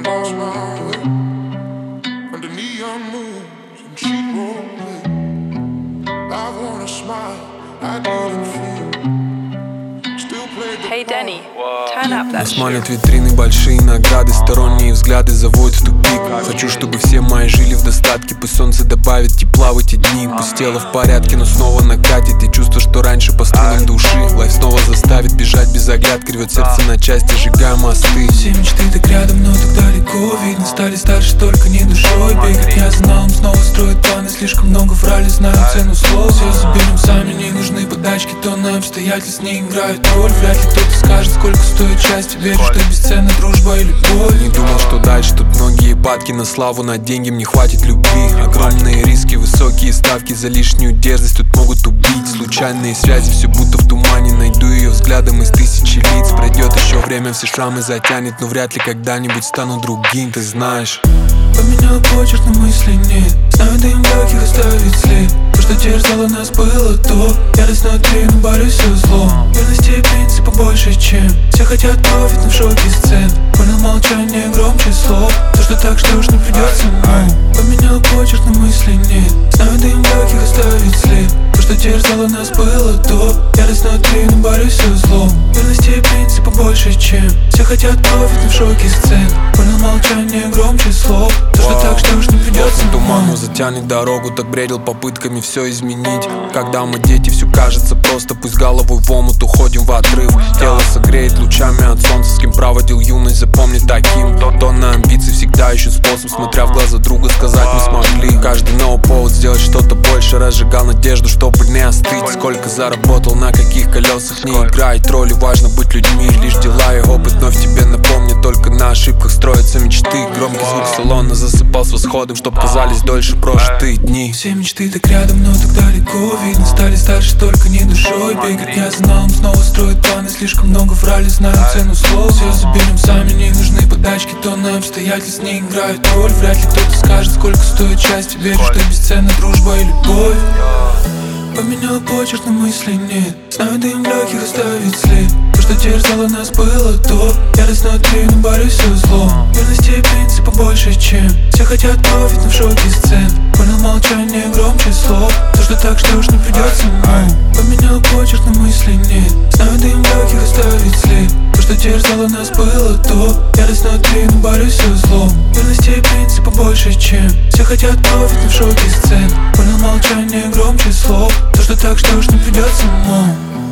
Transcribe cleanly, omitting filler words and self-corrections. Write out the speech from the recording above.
lost my way under neon moons and cheap roleplay. I wanna smile, I didn't feel. Still played the Hey Denny, turn up that Нас shit. манят витрины, большие награды, сторонние взгляды заводят в тупик. Хочу, чтобы все мои жили в достатке, пусть солнце добавит тепла в эти дни. Пусть тело в порядке, но снова накатит и чувство, что раньше по струнам души. Лайф снова заставит бежать без оглядки, рвет сердце на части, сжигая мосты. Все мечты так рядом, но так далеко. Видно, стали старше, только не душой бегать. Я знал, им снова строят планы, слишком много врали, знаю цену слов. Все заберем сами, не нужны подачки, тонны обстоятельств не играют роль. Вряд ли кто-то скажет, сколько стоит счастье. Верю, что бесценна дружба и любовь. Не думал, что дальше тут многие падки на славу, на деньги мне хватит любви. Огромные риски, высокие ставки за лишнюю дерзость тут могут убить. Случайные связи, все будто в тумане. Найду ее взглядом из тысячи лиц. Пройдет еще время, все шрамы затянет, но вряд ли когда-нибудь стану другим, ты знаешь. Поменял почерк, но мыслей нет. Знаю, дым легких оставит след. То, что терзало нас, было то. Ярость внутри, но борюсь со злом. Верности и принципа больше, чем все хотят профит, но в шоке сцен. Понял молчание громче слов. То, что так, что уж не придется, но поменял почерк, но мыслей нет. Знаю, дым легких оставит след. То, что терзало нас, было то. Ярость внутри, но борюсь со злом. Верности и принципа больше, чем все хотят профит, но в шоке сцен. Понял молчание громче слов. То, что так, что уж не придется, Туману затянет дорогу, так бредил попытками все изменить. Когда мы дети, все кажется просто, пусть головой в омут уходим в отрыв. Тело согреет лучами от солнца, с кем проводил юность, запомни таким. Тонны амбиций всегда ищут способ, смотря в глаза друга, сказать мы смогли. Каждый новый повод сделать что-то больше, разжигал надежду, чтобы не остыть. Сколько заработал, на каких колесах, не играет роли, важно быть людьми. Лишь дела и опыт вновь тебе напомнят, только на ошибках строятся мечты. Громкий звук салона засыпал с восходом, чтоб казались дольше прожитые дни. Все мечты так рядом, но так далеко. Видно, стали старше, только не душой бегать. Я знал, им снова строят планы, слишком много врали, знаю цену слов. Все заберем сами, не нужны подачки, тонны обстоятельств не играют роль. Вряд ли кто-то скажет, сколько стоит счастье. Верю, что бесценна дружба и любовь. Поменял почерк, но мыслей нет. Знаю, дым легких оставит след. То, что терзало нас, было то. Ярость внутри, но борюсь со злом. Верности и принципа больше, чем все хотят профит, но в шоке сцен. Понял молчание громче слов. То, что так, что уж не придется, но поменял почерк, но мыслей нет. Знаю, дым легких оставит след. То, что терзало нас, было то. Ярость внутри, но борюсь со злом. Верности и принципа больше, чем все хотят профит, но в шоке сцен. Понял молчание громче слов. То, что так, что уж не придется, но